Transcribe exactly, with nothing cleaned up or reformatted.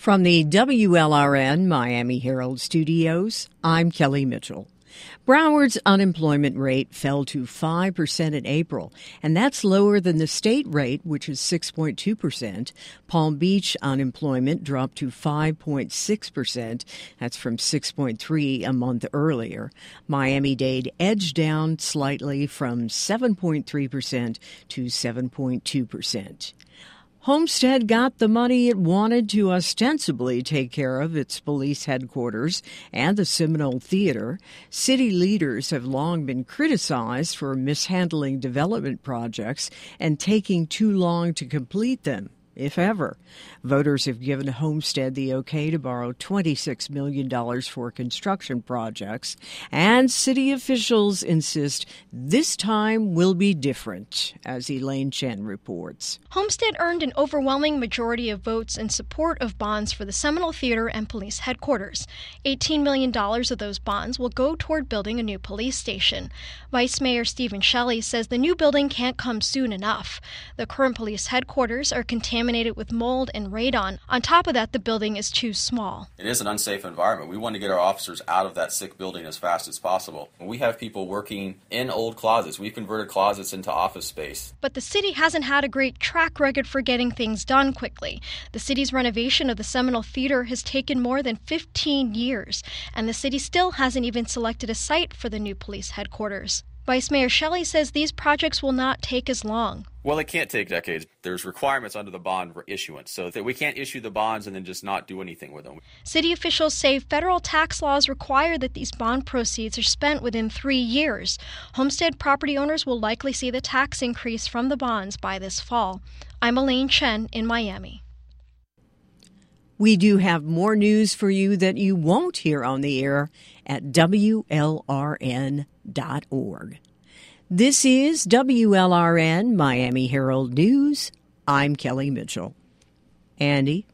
From the W L R N Miami Herald Studios, I'm Kelly Mitchell. Broward's unemployment rate fell to five percent in April, and that's lower than the state rate, which is six point two percent. Palm Beach unemployment dropped to five point six percent. That's from six point three percent a month earlier. Miami-Dade edged down slightly from seven point three percent to seven point two percent. Homestead got the money it wanted to ostensibly take care of its police headquarters and the Seminole Theater. City leaders have long been criticized for mishandling development projects and taking too long to complete them, if ever. Voters have given Homestead the okay to borrow twenty-six million dollars for construction projects, and city officials insist this time will be different, as Elaine Chen reports. Homestead earned an overwhelming majority of votes in support of bonds for the Seminole Theater and police headquarters. eighteen million dollars of those bonds will go toward building a new police station. Vice Mayor Stephen Shelley says the new building can't come soon enough. The current police headquarters are contaminated with mold and radon. On top of that, the building is too small. It is an unsafe environment. We want to get our officers out of that sick building as fast as possible. We have people working in old closets. We've converted closets into office space. But the city hasn't had a great track record for getting things done quickly. The city's renovation of the Seminole Theater has taken more than fifteen years, and the city still hasn't even selected a site for the new police headquarters. Vice Mayor Shelley says these projects will not take as long. Well, it can't take decades. There's requirements under the bond issuance, so that we can't issue the bonds and then just not do anything with them. City officials say federal tax laws require that these bond proceeds are spent within three years. Homestead property owners will likely see the tax increase from the bonds by this fall. I'm Elaine Chen in Miami. We do have more news for you that you won't hear on the air at W L R N dot org. This is W L R N Miami Herald News. I'm Kelly Mitchell. Andy?